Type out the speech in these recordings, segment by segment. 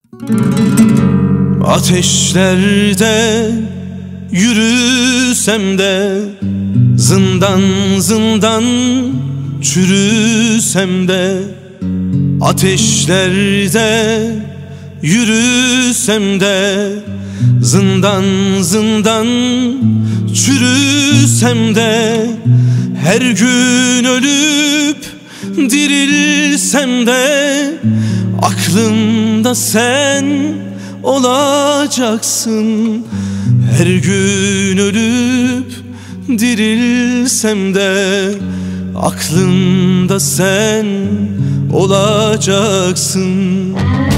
Ateşlerde yürüsem de, zindan zindan çürüsem de, ateşlerde yürüsem de, zindan zindan çürüsem de, her gün ölüp dirilsem de, aklımda sen olacaksın. Her gün ölüp dirilsem de, aklımda sen olacaksın.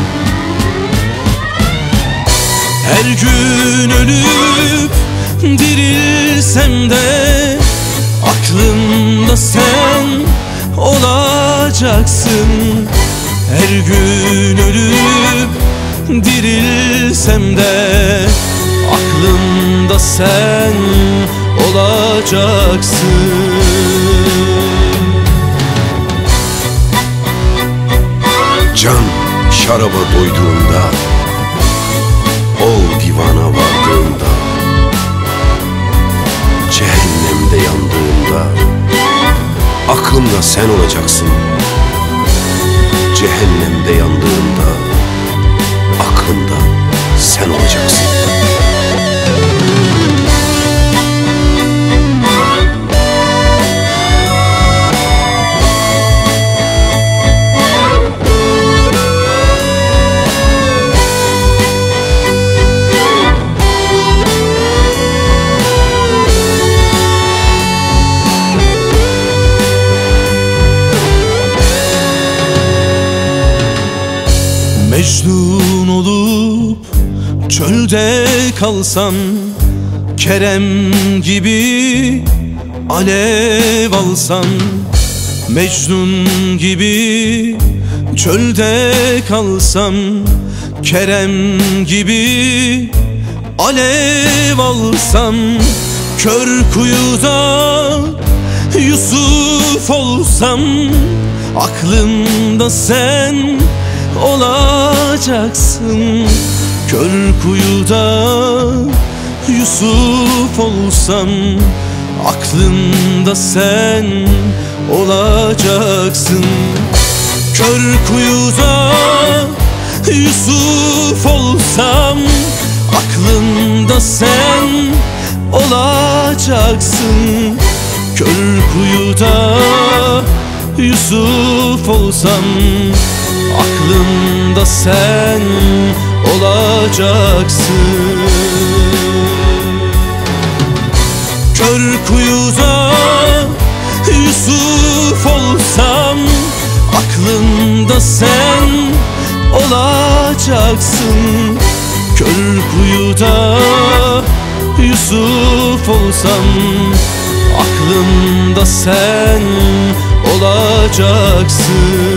Her gün ölüp dirilsem de, aklımda sen olacaksın. Her gün ölüp dirilsem de, aklımda sen olacaksın. Can şaraba doyduğunda, ol divana vardığında, cehennemde yandığında, aklımda sen olacaksın. Cehennemde yandığında, aklımda sen olacaksın. Mecnun olup çölde kalsam, Kerem gibi alev alsam. Mecnun gibi çölde kalsam, Kerem gibi alev alsam. Kör kuyuda Yusuf olsam, aklımda sen olacaksın. Kör kuyuda Yusuf olsam, aklımda sen olacaksın. Kör kuyuda Yusuf olsam, aklımda sen olacaksın. Kör kuyuda Yusuf olsam, aklımda sen olacaksın. Kör kuyuda Yusuf olsam, aklımda sen olacaksın. Kör kuyuda Yusuf olsam, aklımda sen olacaksın.